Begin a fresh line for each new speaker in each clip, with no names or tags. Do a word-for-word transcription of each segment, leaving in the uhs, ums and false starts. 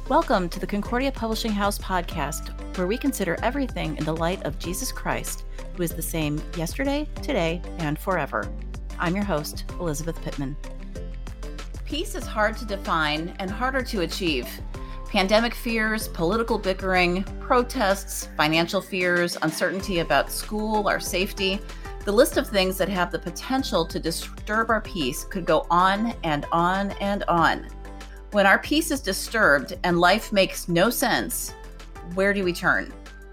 Welcome to the Concordia Publishing House podcast, where we consider everything in the light of Jesus Christ, who is the same yesterday, today, and forever. I'm your host, Elizabeth Pittman. Peace is hard to define and harder to achieve. Pandemic fears, political bickering, protests, financial fears, uncertainty about school, our safety. The list of things that have the potential to disturb our peace could go on and on and on. When our peace is disturbed and life makes no sense, where do we turn?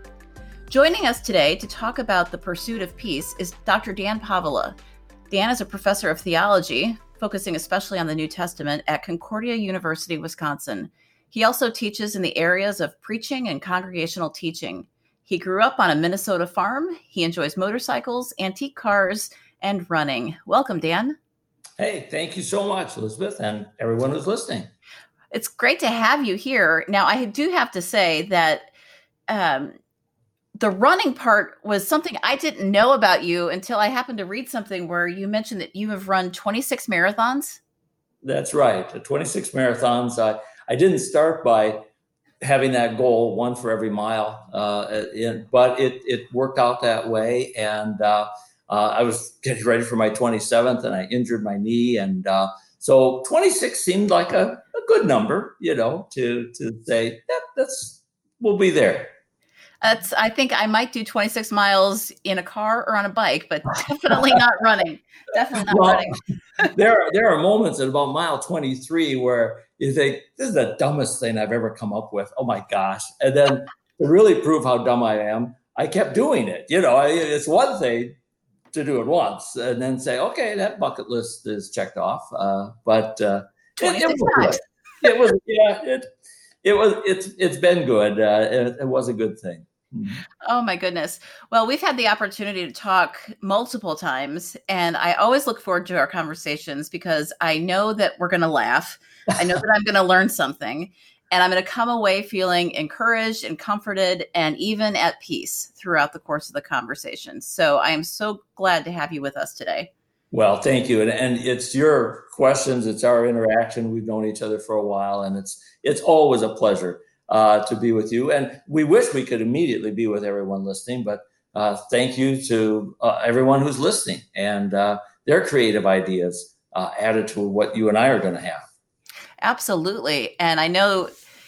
Joining us today to talk about the pursuit of peace is Doctor Dan Pavela. Dan is a professor of theology, focusing especially on the New Testament at Concordia University, Wisconsin. He also teaches in the areas of preaching and congregational teaching. He grew up on a Minnesota farm. He enjoys motorcycles, antique cars, and running. Welcome, Dan.
Hey, thank you so much, Elizabeth, and everyone who's listening.
It's great to have you here. Now, I do have to say that um, the running part was something I didn't know about you until I happened to read something where you mentioned that you have run twenty-six marathons.
That's right, twenty-six marathons. I, I didn't start by having that goal, one for every mile, uh, in, but it, it worked out that way. And uh, uh, I was getting ready for my twenty-seventh and I injured my knee. And uh, so twenty-six seemed like a, a good number, you know, to, to say that that's, we'll be there.
That's, I think I might do twenty-six miles in a car or on a bike, but definitely not running. Definitely not
well,
running.
there are, there are moments at about mile twenty-three where you think, this is the dumbest thing I've ever come up with. Oh my gosh. And then to really prove how dumb I am, I kept doing it. You know, it's one thing to do it once and then say, okay, that bucket list is checked off. Uh, but uh, it, it was good. It was, yeah, it, it was, it's, it's been good. Uh, it, it was a good thing.
Oh my goodness. Well, we've had the opportunity to talk multiple times, and I always look forward to our conversations because I know that we're going to laugh. I know that I'm going to learn something, and I'm going to come away feeling encouraged and comforted and even at peace throughout the course of the conversation. So I am so glad to have you with us today.
Well, thank you. And, and it's your questions. It's our interaction. We've known each other for a while, and it's it's always a pleasure Uh, to be with you. And we wish we could immediately be with everyone listening, but uh, thank you to uh, everyone who's listening and uh, their creative ideas uh, added to what you and I are going to have.
Absolutely. And I know,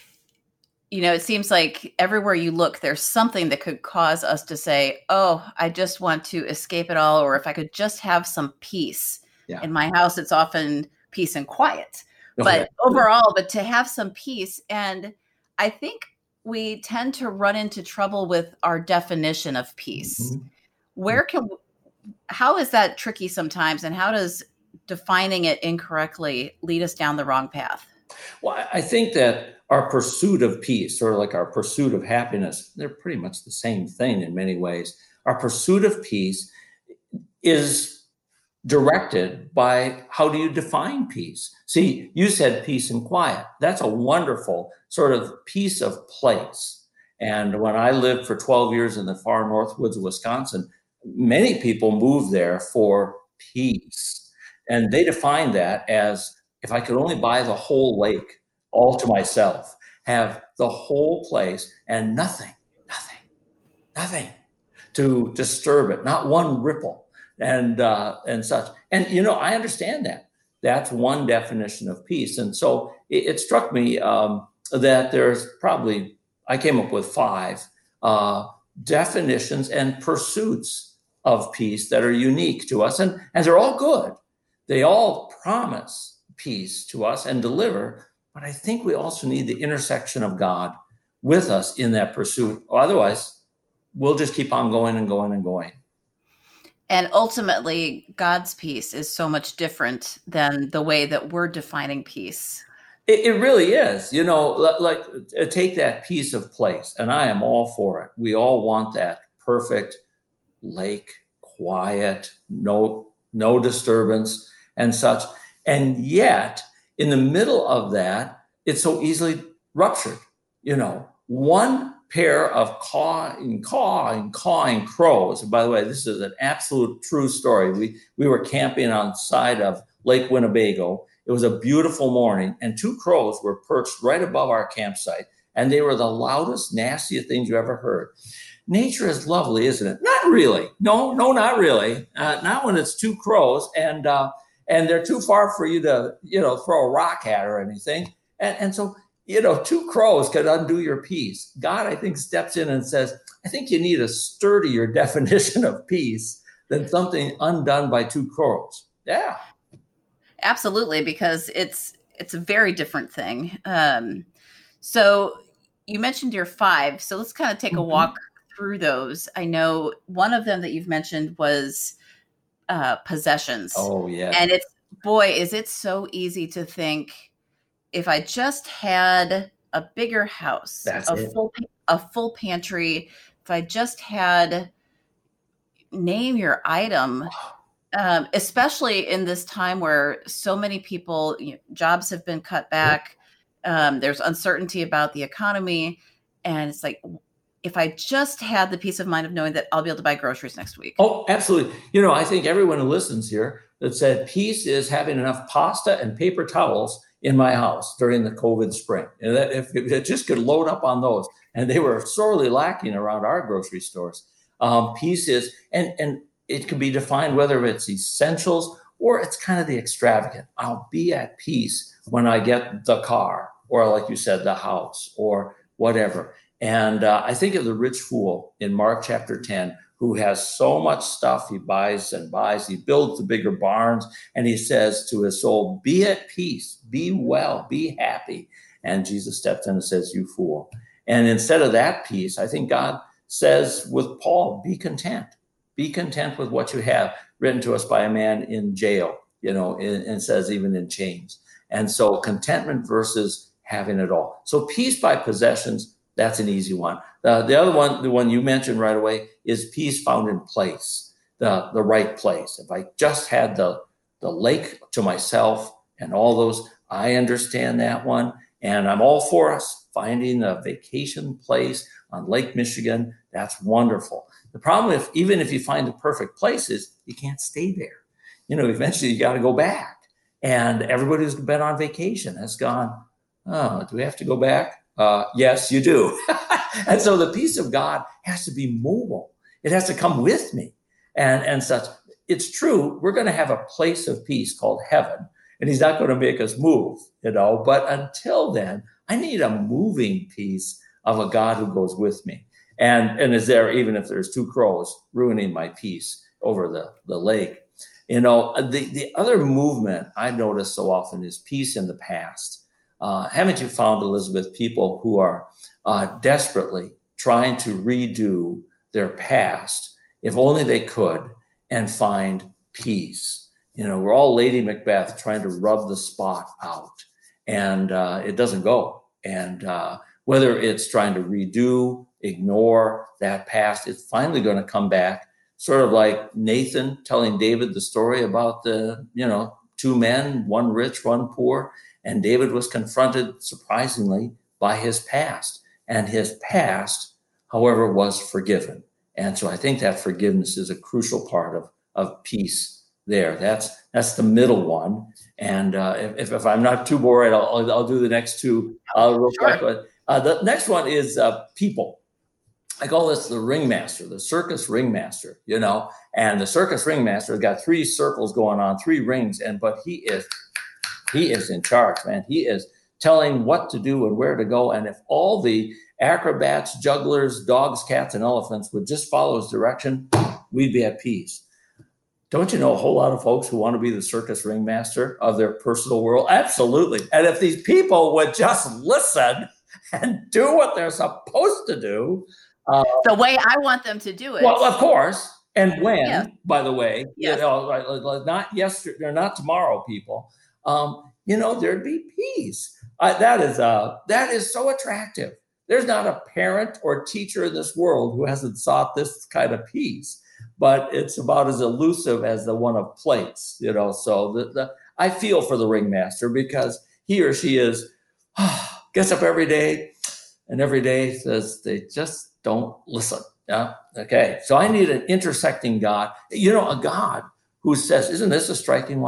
you know, it seems like everywhere you look, there's something that could cause us to say, oh, I just want to escape it all. Or if I could just have some peace. Yeah. In my house, it's often peace and quiet, okay. But overall, but to have some peace. And I think we tend to run into trouble with our definition of peace. Mm-hmm. Where can, how is that tricky sometimes? And how does defining it incorrectly lead us down the wrong path?
Well, I think that our pursuit of peace, or like our pursuit of happiness, they're pretty much the same thing in many ways. Our pursuit of peace is directed by how do you define peace? See, you said peace and quiet. That's a wonderful sort of piece of place. And when I lived for twelve years in the far north woods of Wisconsin, many people moved there for peace. And they defined that as, if I could only buy the whole lake all to myself, have the whole place and nothing, nothing, nothing to disturb it, not one ripple. And uh, and such. And, you know, I understand that. That's one definition of peace. And so it, it struck me um, that there's probably, I came up with five uh, definitions and pursuits of peace that are unique to us. And, and they're all good. They all promise peace to us and deliver. But I think we also need the intersection of God with us in that pursuit. Otherwise, we'll just keep on going and going and going.
And ultimately, God's peace is so much different than the way that we're defining peace.
It, it really is. You know, like, like take that piece of place, and I am all for it. We all want that perfect lake, quiet, no no disturbance and such. And yet, in the middle of that, it's so easily ruptured. You know, one pair of cawing, cawing, cawing crows. And by the way, this is an absolute true story. We we were camping on the side of Lake Winnebago It was a beautiful morning, and two crows were perched right above our campsite, and they were the loudest, nastiest things you ever heard. Nature is lovely, isn't it? Not really. No, no, not really. Uh, not when it's two crows, and uh, and they're too far for you to, you know, throw a rock at or anything. And, and so, you know, two crows could undo your peace. God, I think, steps in and says, I think you need a sturdier definition of peace than something undone by two crows. Yeah.
Absolutely, because it's it's a very different thing. Um, so you mentioned your five. So let's kind of take mm-hmm. a walk through those. I know one of them that you've mentioned was uh, possessions.
Oh, yeah.
And it's, boy, is it so easy to think, if I just had a bigger house,
That's
a
it.
full a full pantry, if I just had, name your item, um, especially in this time where so many people, you know, jobs have been cut back. Um, there's uncertainty about the economy. And it's like, if I just had the peace of mind of knowing that I'll be able to buy groceries next week.
Oh, absolutely. You know, I think everyone who listens here that said peace is having enough pasta and paper towels in my house during the COVID spring. And that if it just could load up on those, and they were sorely lacking around our grocery stores. Um, peace is, and, and it can be defined whether it's essentials or it's kind of the extravagant. I'll be at peace when I get the car, or like you said, the house, or whatever. And uh, I think of the rich fool in Mark chapter ten, who has so much stuff he buys and buys. He builds the bigger barns, and he says to his soul, be at peace, be well, be happy. And Jesus steps in and says, you fool. And instead of that peace, I think God says with Paul, be content. Be content with what you have, written to us by a man in jail, you know, and says even in chains. And so contentment versus having it all. So peace by possessions, that's an easy one. Uh, the other one, the one you mentioned right away, is peace found in place, the, the right place. If I just had the, the lake to myself and all those, I understand that one. And I'm all for us finding a vacation place on Lake Michigan. That's wonderful. The problem, if even if you find the perfect place, is you can't stay there. You know, eventually you got to go back. And everybody who's been on vacation has gone, oh, do we have to go back? Uh, yes, you do. And so the peace of God has to be mobile. It has to come with me and, and such. It's true. We're going to have a place of peace called heaven, and he's not going to make us move, you know, but until then, I need a moving peace of a God who goes with me. And, and is there, even if there's two crows ruining my peace over the, the lake. You know, the, the other movement I notice so often is peace in the past. Uh, haven't you found, Elizabeth, people who are uh, desperately trying to redo their past, if only they could, and find peace? You know, we're all Lady Macbeth trying to rub the spot out, and uh, it doesn't go. And uh, whether it's trying to redo, ignore that past, it's finally going to come back, sort of like Nathan telling David the story about the, you know, two men, one rich, one poor. And David was confronted, surprisingly, by his past. And his past, however, was forgiven. And so I think that forgiveness is a crucial part of, of peace there. That's that's the middle one. And uh, if, if I'm not too bored, I'll, I'll, I'll do the next two uh, real quick. Sure. Uh, the next one is uh, people. I call this the ringmaster, the circus ringmaster, you know. And the circus ringmaster has got three circles going on, three rings, and but he is he is in charge, man. He is telling what to do and where to go. And if all the acrobats, jugglers, dogs, cats, and elephants would just follow his direction, we'd be at peace. Don't you know a whole lot of folks who want to be the circus ringmaster of their personal world? Absolutely. And if these people would just listen and do what they're supposed to do.
Uh, the way I want them to do it.
Well, of course. And when, yeah. by the way,
yes.
you know, not yesterday, or not tomorrow, people, um, you know, there'd be peace. Uh, that is uh, that is so attractive. There's not a parent or teacher in this world who hasn't sought this kind of peace, but it's about as elusive as the one of plates, you know. So the, the I feel for the ringmaster because he or she is oh, gets up every day and every day says they just don't listen. Yeah. Okay. So I need an intersecting God, you know, a God who says, isn't this a striking one?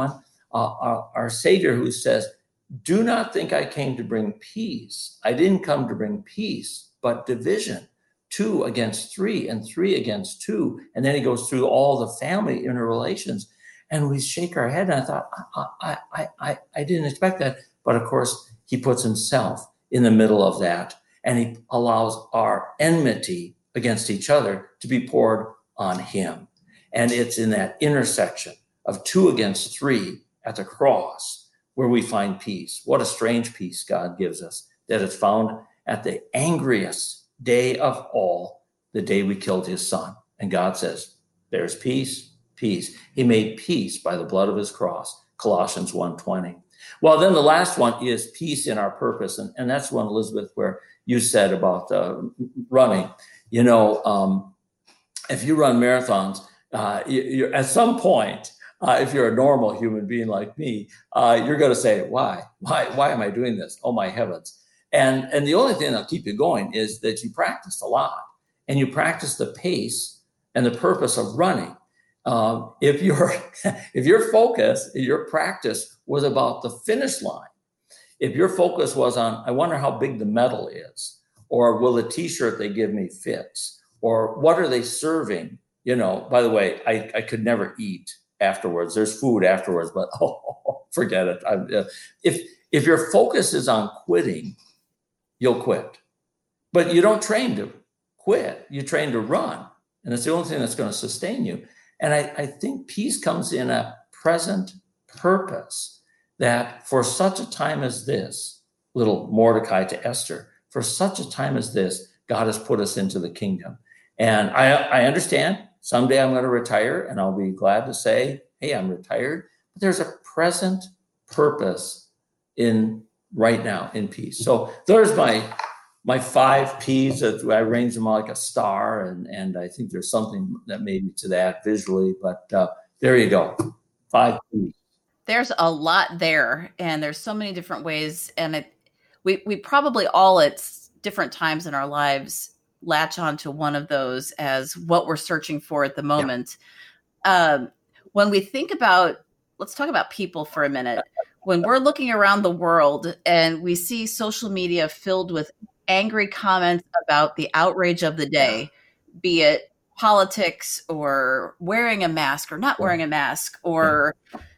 uh, our, our Savior who says, do not think I came to bring peace. I didn't come to bring peace, but division. Two against three and three against two. And then he goes through all the family interrelations. And we shake our head. And I thought, I, I, I, I didn't expect that. But of course, he puts himself in the middle of that. And he allows our enmity against each other to be poured on him. And it's in that intersection of two against three at the cross where we find peace. What a strange peace God gives us, that is found at the angriest day of all, the day we killed his son. And God says, there's peace, peace. He made peace by the blood of his cross, Colossians one twenty. Well, then the last one is peace in our purpose. And, and that's one, Elizabeth, where you said about uh, running. You know, um, if you run marathons, uh, you, you're, at some point, uh, if you're a normal human being like me, uh, you're going to say, why? Why? Why am I doing this? Oh, my heavens. And, and the only thing that'll keep you going is that you practice a lot, and you practice the pace and the purpose of running. Um, if your if your focus, your practice was about the finish line, if your focus was on, I wonder how big the medal is, or will the T-shirt they give me fits, or what are they serving? You know, by the way, I, I could never eat afterwards. There's food afterwards, but oh, forget it. I, uh, if if your focus is on quitting, you'll quit. But you don't train to quit. You train to run. And it's the only thing that's going to sustain you. And I, I think peace comes in a present purpose, that for such a time as this, little Mordecai to Esther, for such a time as this, God has put us into the kingdom. And I, I understand someday I'm going to retire, and I'll be glad to say, hey, I'm retired. But there's a present purpose in right now in peace. So there's my my five P's. That I arrange them like a star, and and I think there's something that maybe to that visually. But uh, there you go, five P's.
There's a lot there, and there's so many different ways, and it, we we probably all at different times in our lives latch on to one of those as what we're searching for at the moment. Yeah. Um, when we think about, let's talk about people for a minute. When we're looking around the world and we see social media filled with angry comments about the outrage of the day, be it politics or wearing a mask or not wearing a mask, or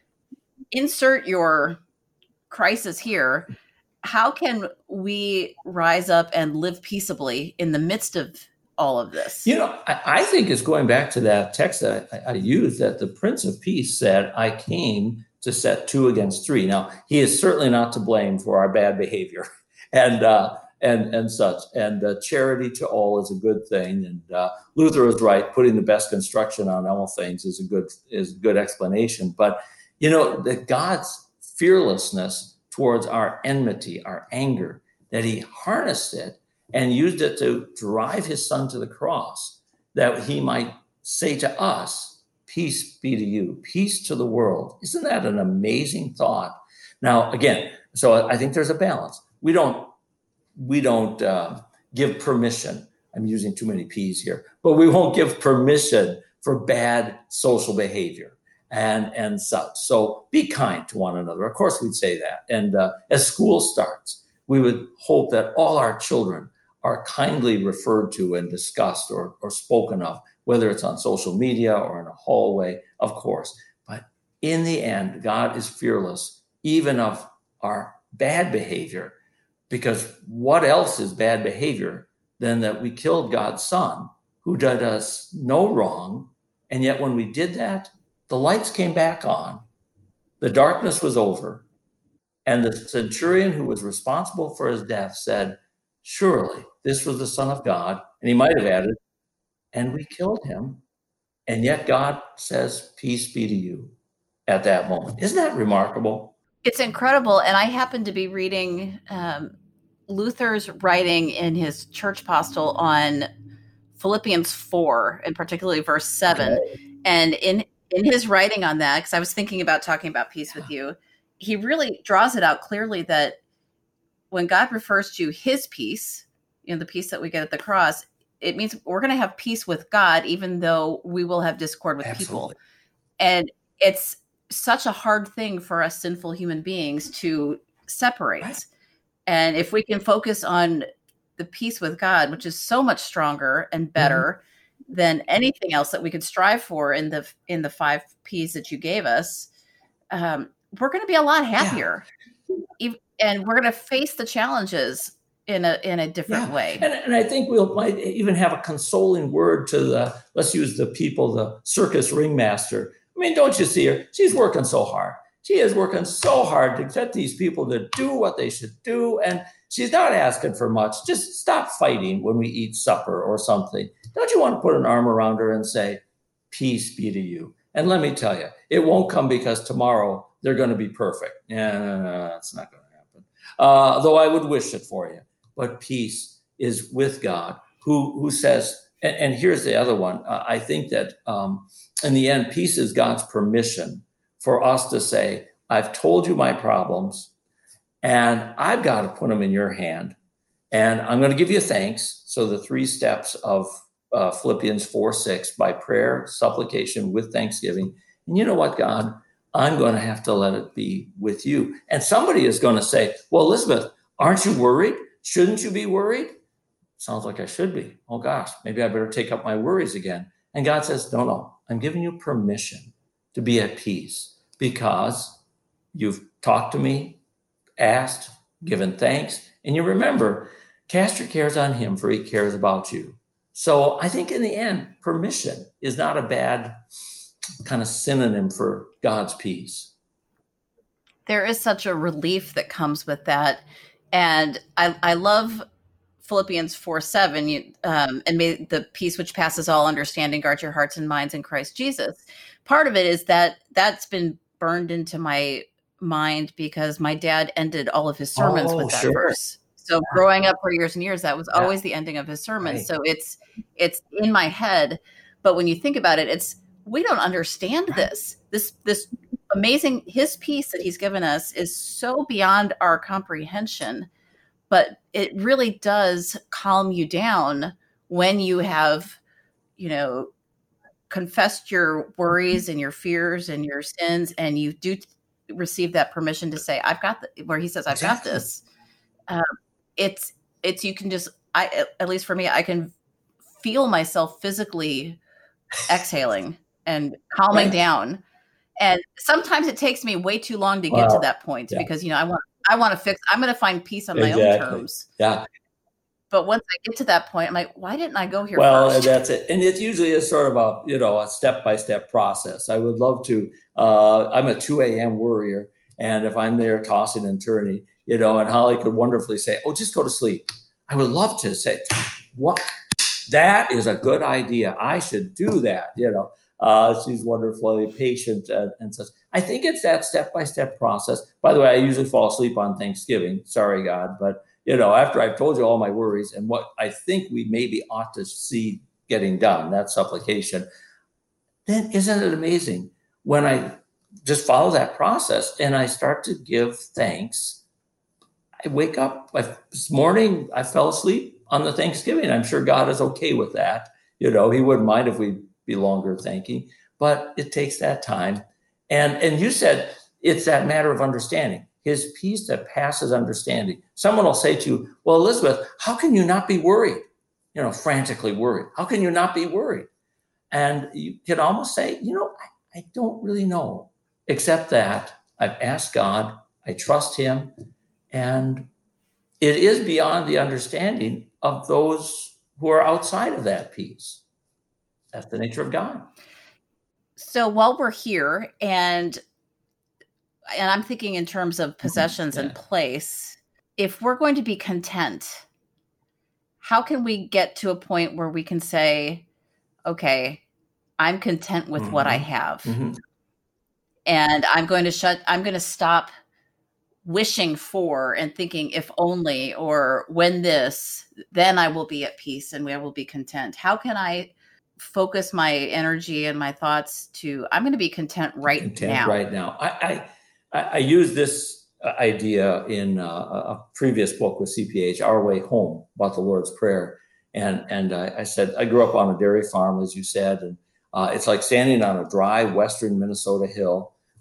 insert your crisis here, how can we rise up and live peaceably in the midst of all of this?
You know, I, I think it's going back to that text that I, I used, that the Prince of Peace said, I came to set two against three. Now, he is certainly not to blame for our bad behavior and uh, and and such. And uh, charity to all is a good thing. And uh, Luther was right. Putting the best construction on all things is a good is a good explanation. But you know that God's fearlessness towards our enmity, our anger, that he harnessed it and used it to drive his son to the cross, that he might say to us, peace be to you, peace to the world. Isn't that an amazing thought? Now, again, so I think there's a balance. We don't, we don't uh, give permission. I'm using too many P's here, but we won't give permission for bad social behavior and, and such. So be kind to one another. Of course, we'd say that. And uh, as school starts, we would hope that all our children are kindly referred to and discussed or, or spoken of, whether it's on social media or in a hallway, of course. But in the end, God is fearless, even of our bad behavior, because what else is bad behavior than that we killed God's son, who did us no wrong, and yet when we did that, the lights came back on, the darkness was over, and the centurion who was responsible for his death said, surely this was the Son of God, and he might have added, and we killed him. And yet God says, peace be to you at that moment. Isn't that remarkable?
It's incredible. And I happen to be reading um, Luther's writing in his church postil on Philippians four, and particularly verse seven. Okay. And in, in his writing on that, because I was thinking about talking about peace with you, he really draws it out clearly that when God refers to his peace, you know, the peace that we get at the cross, it means we're going to have peace with God, even though we will have discord with Absolutely. people. And it's such a hard thing for us sinful human beings to separate.
Right.
And if we can focus on the peace with God, which is so much stronger and better mm-hmm. than anything else that we could strive for in the in the five P's that you gave us, um, we're going to be a lot happier, yeah. and we're going to face the challenges in a in a different
yeah.
way.
And, and I think we'll might even have a consoling word to the, let's use the people, the circus ringmaster. I mean, don't you see her? She's working so hard. She is working so hard to get these people to do what they should do. And she's not asking for much. Just stop fighting when we eat supper or something. Don't you want to put an arm around her and say, peace be to you? And let me tell you, it won't come because tomorrow they're going to be perfect. Yeah, no, no, that's not going to happen. Uh, though I would wish it for you. But peace is with God, who, who says, and, and here's the other one. Uh, I think that um, in the end, peace is God's permission for us to say, I've told you my problems, and I've got to put them in your hand, and I'm going to give you thanks. So the three steps of uh, Philippians four six, by prayer, supplication, with thanksgiving. And you know what, God? I'm going to have to let it be with you. And somebody is going to say, well, Elizabeth, aren't you worried? Shouldn't you be worried? Sounds like I should be. Oh, gosh, maybe I better take up my worries again. And God says, no, no, I'm giving you permission to be at peace because you've talked to me, asked, given thanks, and you remember, cast your cares on him, for he cares about you. So I think in the end, permission is not a bad kind of synonym for God's peace.
There is such a relief that comes with that. And I, I love Philippians four seven, you, um, and may the peace which passes all understanding guard your hearts and minds in Christ Jesus. Part of it is that that's been burned into my mind because my dad ended all of his sermons
oh,
with that
sure.
verse. So yeah. growing up for years and years, that was yeah. always the ending of his sermons. Right. So it's it's in my head. But when you think about it, it's we don't understand right. this. This this amazing, his peace that he's given us is so beyond our comprehension. But it really does calm you down when you have, you know, confessed your worries and your fears and your sins, and you do t- receive that permission to say, I've got the, where he says, I've exactly. got this. Um, it's, it's, you can just, I, at least for me, I can feel myself physically exhaling and calming right. down. And sometimes it takes me way too long to wow. get to that point yeah. because, you know, I want, I want to fix, I'm going to find peace on exactly. my own terms.
Yeah.
But once I get to that point, I'm like, why didn't I go here
well,
first?
Well, that's it. And it usually is sort of a, you know, a step-by-step process. I would love to, uh, I'm a two a.m. worrier. And if I'm there tossing and turning, you know, and Holly could wonderfully say, oh, just go to sleep. I would love to say, what? That is a good idea. I should do that, you know. Uh, she's wonderfully patient and, and such. I think it's that step-by-step process. By the way, I usually fall asleep on Thanksgiving. Sorry, God. But, you know, after I've told you all my worries and what I think we maybe ought to see getting done, that supplication, then isn't it amazing when I just follow that process and I start to give thanks? I wake up. I, this morning, I fell asleep on the Thanksgiving. I'm sure God is okay with that. You know, he wouldn't mind if we be longer thinking, but it takes that time. And and you said it's that matter of understanding, his peace that passes understanding. Someone will say to you, well, Elizabeth, how can you not be worried? You know, frantically worried. How can you not be worried? And you can almost say, you know, I, I don't really know, except that I've asked God, I trust him, and it is beyond the understanding of those who are outside of that peace. That's the nature of God. So
while we're here, and and I'm thinking in terms of possessions mm-hmm. yeah. and place, if we're going to be content, how can we get to a point where we can say, okay, I'm content with mm-hmm. what I have. Mm-hmm. And I'm going to shut, I'm going to stop wishing for and thinking if only, or when this, then I will be at peace and I will be content. How can I focus my energy and my thoughts to, I'm going to be content right content now.
Right now. I, I, I use this idea in a, a previous book with C P H, Our Way Home, about the Lord's Prayer. And, and I, I said, I grew up on a dairy farm, as you said, and uh, it's like standing on a dry Western Minnesota hill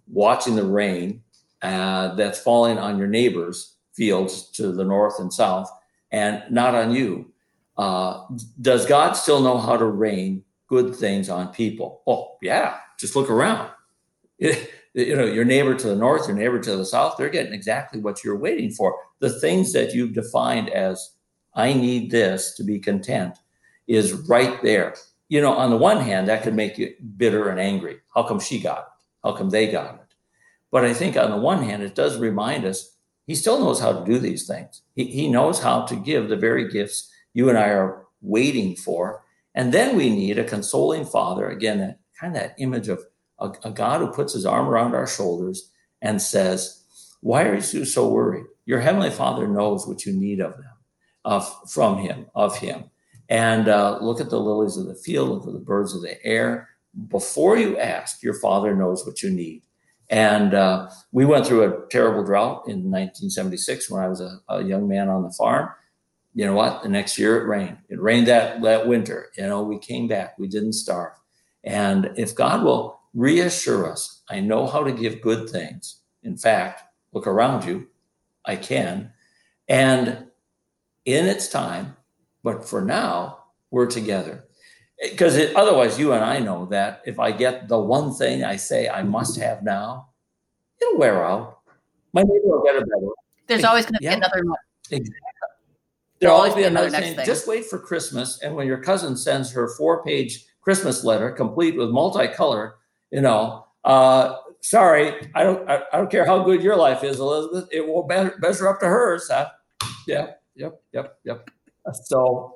watching the rain uh, that's falling on your neighbor's fields to the north and south and not on you. Uh, does God still know how to rain good things on people? Oh, yeah. Just look around. It, you know, your neighbor to the north, your neighbor to the south, they're getting exactly what you're waiting for. The things that you've defined as, I need this to be content, is right there. You know, on the one hand, that could make you bitter and angry. How come she got it? How come they got it? But I think on the one hand, it does remind us he still knows how to do these things. He, he knows how to give the very gifts you and I are waiting for. And then we need a consoling Father, again, that kind of that image of a, a God who puts his arm around our shoulders and says, why are you so worried? Your Heavenly Father knows what you need of them, of, from him, of him. And uh, look at the lilies of the field, look at the birds of the air. Before you ask, your Father knows what you need. And uh, we went through a terrible drought in nineteen seventy-six when I was a, a young man on the farm. You know what? The next year it rained. It rained that, that winter. You know, we came back. We didn't starve. And if God will reassure us, I know how to give good things. In fact, look around you. I can. And in its time, but for now, we're together. Because otherwise, you and I know that if I get the one thing I say I must have now, it'll wear out. My neighbor will get it better.
There's always going to
yeah.
be another one.
Exactly. There'll always be another,
another
thing.
thing.
Just wait for Christmas. And when your cousin sends her four-page Christmas letter, complete with multicolor, you know, uh, sorry, I don't I, I don't care how good your life is, Elizabeth. It won't measure up to hers. Huh? Yeah, yep, yep, yep. So...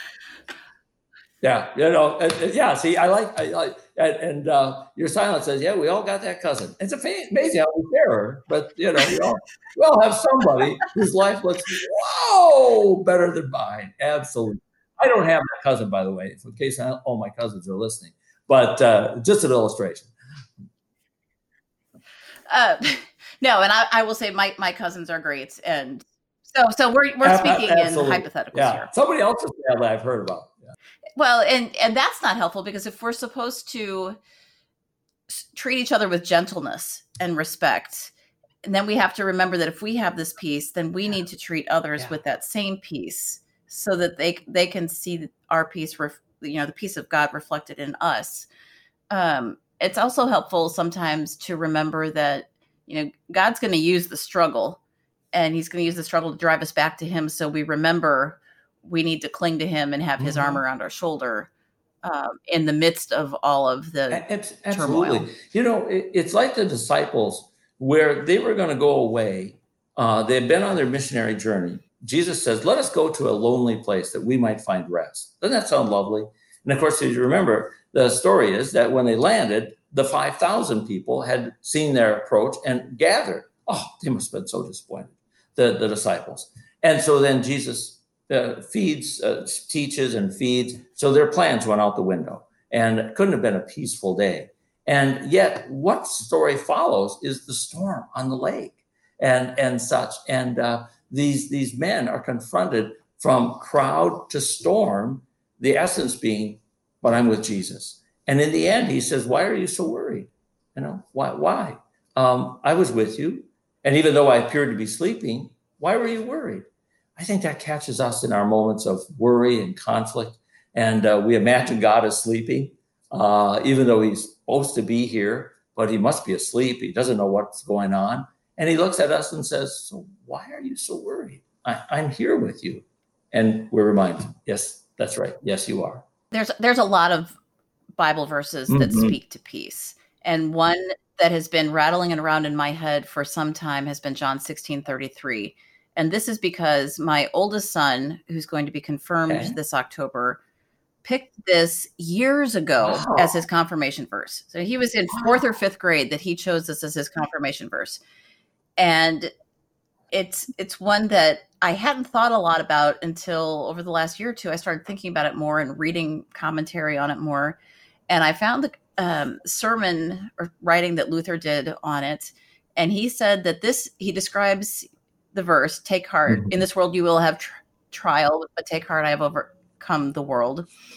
Yeah, you know, and, and yeah. See, I like, I like, and, and uh, your silence says, "Yeah, we all got that cousin." It's amazing how we share her, but you know, we all, we all have somebody whose life looks, whoa, better than mine. Absolutely. I don't have that cousin, by the way, in case I, all my cousins are listening. But uh, just an illustration.
Uh, no, and I, I will say my my cousins are great, and so so we're we're speaking Absolutely. in hypotheticals
yeah.
here.
Somebody else's family I've heard about. Yeah.
Well, and, and that's not helpful because if we're supposed to treat each other with gentleness and respect, and then we have to remember that if we have this peace, then we need to treat others yeah. with that same peace so that they they can see our peace, ref, you know, the peace of God reflected in us. Um, it's also helpful sometimes to remember that, you know, God's going to use the struggle, and he's going to use the struggle to drive us back to him. So we remember we need to cling to him and have his mm-hmm. arm around our shoulder um, in the midst of all of the
Absolutely.
turmoil.
You know, it, it's like the disciples where they were going to go away. Uh, they had been on their missionary journey. Jesus says, let us go to a lonely place that we might find rest. Doesn't that sound lovely? And of course, as you remember, the story is that when they landed, the five thousand people had seen their approach and gathered. Oh, they must have been so disappointed, the, the disciples. And so then Jesus Uh, feeds, uh, teaches and feeds. So their plans went out the window, and it couldn't have been a peaceful day. And yet what story follows is the storm on the lake and, and such. And uh, these, these men are confronted from crowd to storm, the essence being, but I'm with Jesus. And in the end, he says, why are you so worried? You know, why, why? Um, I was with you. And even though I appeared to be sleeping, why were you worried? I think that catches us in our moments of worry and conflict. And uh, we imagine God is sleeping, uh, even though he's supposed to be here, but he must be asleep. He doesn't know what's going on. And he looks at us and says, so why are you so worried? I, I'm here with you. And we're reminded, yes, that's right. Yes, you are.
There's, there's a lot of Bible verses that mm-hmm. speak to peace. And one that has been rattling around in my head for some time has been John sixteen thirty-three. And this is because my oldest son, who's going to be confirmed okay. this October, picked this years ago wow. as his confirmation verse. So he was in fourth wow. or fifth grade that he chose this as his confirmation verse. And it's it's one that I hadn't thought a lot about until over the last year or two. I started thinking about it more and reading commentary on it more. And I found the um, sermon or writing that Luther did on it. And he said that this, he describes the verse, take heart. Mm-hmm. In this world you will have tr- trial, but take heart, I have overcome the world.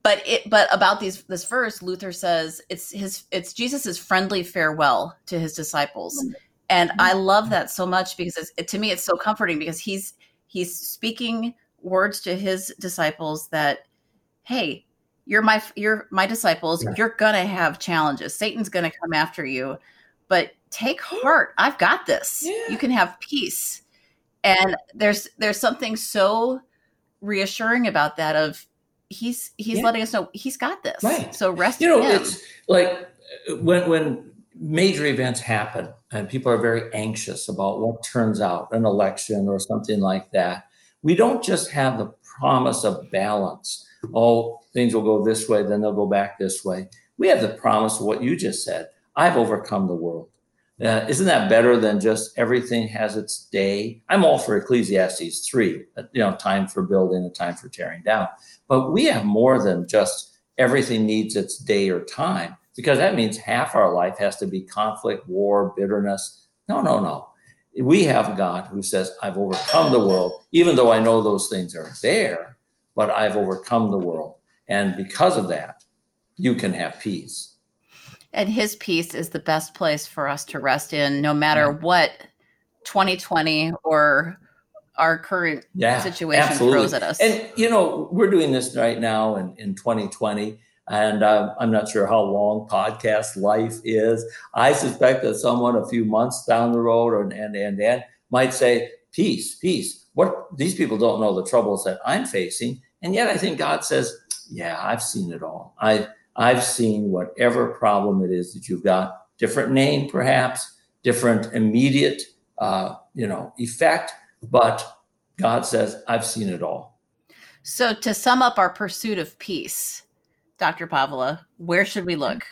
but it but about these this verse, Luther says it's his it's Jesus's friendly farewell to his disciples. And I love that so much because it's, it, to me, it's so comforting because he's he's speaking words to his disciples that, hey, you're my you're my disciples. Yeah. You're gonna have challenges. Satan's gonna come after you, but take heart. I've got this. Yeah. You can have peace. And there's there's something so reassuring about that. Of he's he's yeah. letting us know he's got this.
Right.
So rest.
You know,
in him.
It's like when when major events happen and people are very anxious about what turns out, an election or something like that. We don't just have the promise of balance. Oh, things will go this way, then they'll go back this way. We have the promise of what you just said. I've overcome the world. Uh, isn't that better than just everything has its day? I'm all for Ecclesiastes three, you know, time for building, a time for tearing down. But we have more than just everything needs its day or time, because that means half our life has to be conflict, war, bitterness. No, no, no. We have a God who says, I've overcome the world, even though I know those things are there, but I've overcome the world. And because of that, you can have peace.
And his peace is the best place for us to rest in, no matter yeah. what twenty twenty or our current yeah, situation absolutely. throws at us.
And, you know, we're doing this right now in, in twenty twenty. And uh, I'm not sure how long podcast life is. I suspect that someone a few months down the road or, and, and, and might say, peace, peace. What these people don't know the troubles that I'm facing. And yet I think God says, yeah, I've seen it all. I, I've seen whatever problem it is that you've got, different name, perhaps, different immediate, uh, you know, effect. But God says, I've seen it all.
So to sum up our pursuit of peace, Doctor Pavla, where should we look?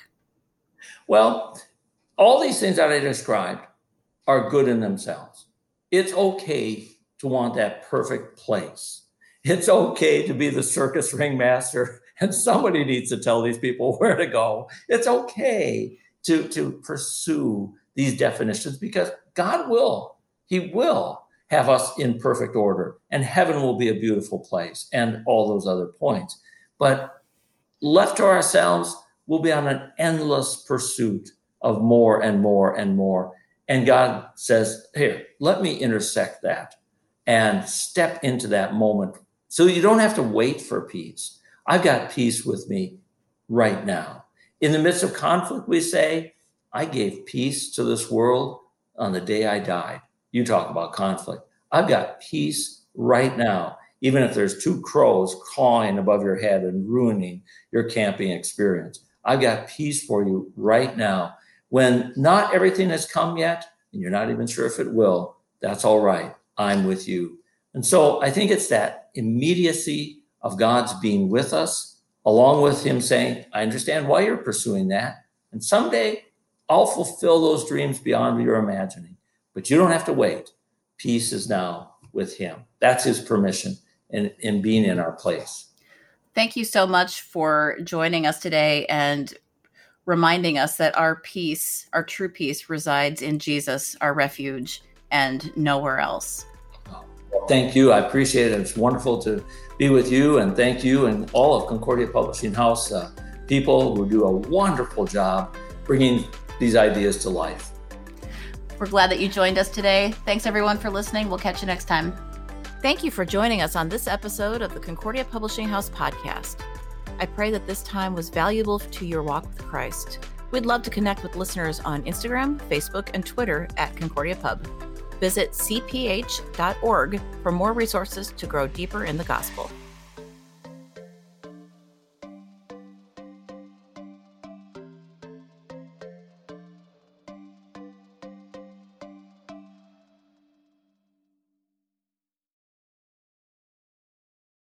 Well, all these things that I described are good in themselves. It's okay to want that perfect place. It's okay to be the circus ringmaster, and somebody needs to tell these people where to go. It's okay to, to pursue these definitions, because God will, he will have us in perfect order, and heaven will be a beautiful place, and all those other points. But left to ourselves, we'll be on an endless pursuit of more and more and more. And God says, here, let me intersect that and step into that moment. So you don't have to wait for peace. I've got peace with me right now. In the midst of conflict, we say, I gave peace to this world on the day I died. You talk about conflict. I've got peace right now. Even if there's two crows clawing above your head and ruining your camping experience, I've got peace for you right now. When not everything has come yet, and you're not even sure if it will, that's all right. I'm with you. And so I think it's that immediacy of God's being with us, along with him saying, I understand why you're pursuing that. And someday I'll fulfill those dreams beyond your imagining. But you don't have to wait. Peace is now with him. That's his permission. And in, in being in our place.
Thank you so much for joining us today and reminding us that our peace, our true peace, resides in Jesus, our refuge, and nowhere else.
Well, thank you. I appreciate it. It's wonderful to be with you, and thank you and all of Concordia Publishing House uh, people who do a wonderful job bringing these ideas to life.
We're glad that you joined us today. Thanks, everyone, for listening. We'll catch you next time. Thank you for joining us on this episode of the Concordia Publishing House podcast. I pray that this time was valuable to your walk with Christ. We'd love to connect with listeners on Instagram, Facebook, and Twitter at Concordia Pub. Visit c p h dot org for more resources to grow deeper in the gospel.